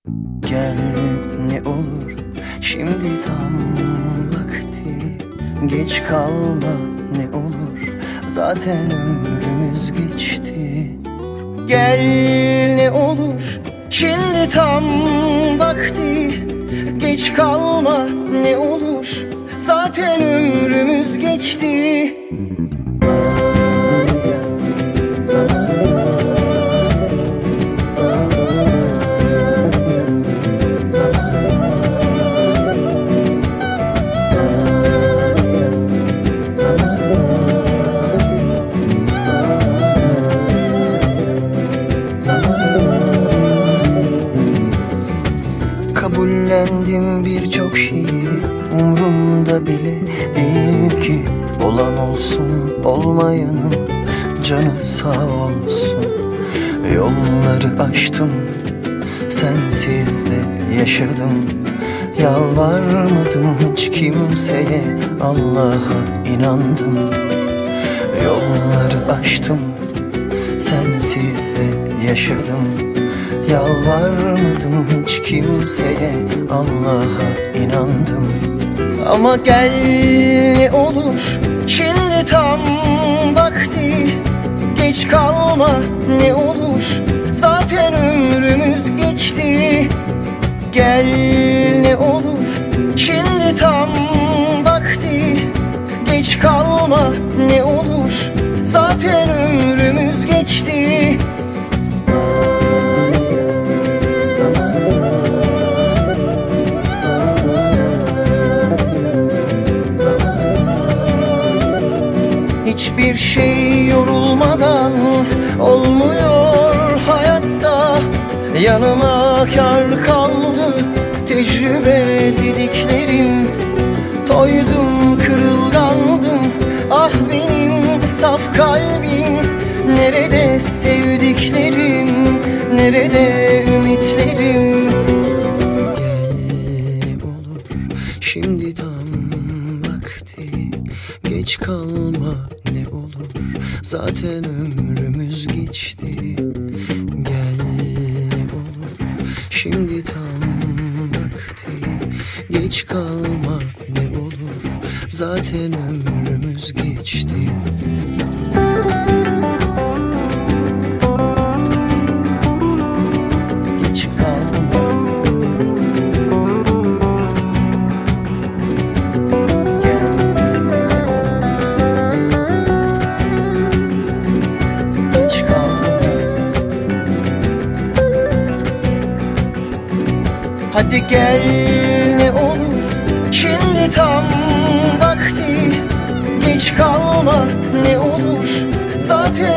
Gel ne olur şimdi tam vakti, geç kalma ne olur zaten ömrümüz geçti. Gel ne olur şimdi tam vakti, geç kalma ne olur zaten ömrümüz geçti. Kabullendim birçok şeyi, umrumda bile değil ki. Olan olsun, olmayanın canı sağ olsun. Yolları aştım, sensiz de yaşadım. Yalvarmadım hiç kimseye, Allah'a inandım. Yolları aştım, sensiz de yaşadım. Yalvarmadım hiç kimseye, Allah'a inandım. Ama gel ne olur şimdi tam vakti, geç kalma ne olur zaten ömrümüz geçti. Gel ne olur şimdi tam vakti, geç kalma ne olur zaten ömrümüz geçti. Hiçbir şey yorulmadan olmuyor hayatta. Yanıma kâr kaldı tecrübe dediklerim. Toydum, kırılgandım, ah benim saf kalbim. Nerede sevdiklerim, nerede ümitlerim? Gel olur şimdi tam vakti, geç kalma ne olur zaten ömrümüz geçti. Gel ne olur şimdi tam vakti, geç kalma ne olur zaten ömrümüz geçti. Geç kalma. Hadi gel ne olur şimdi tam vakti, geç kalma ne olur zaten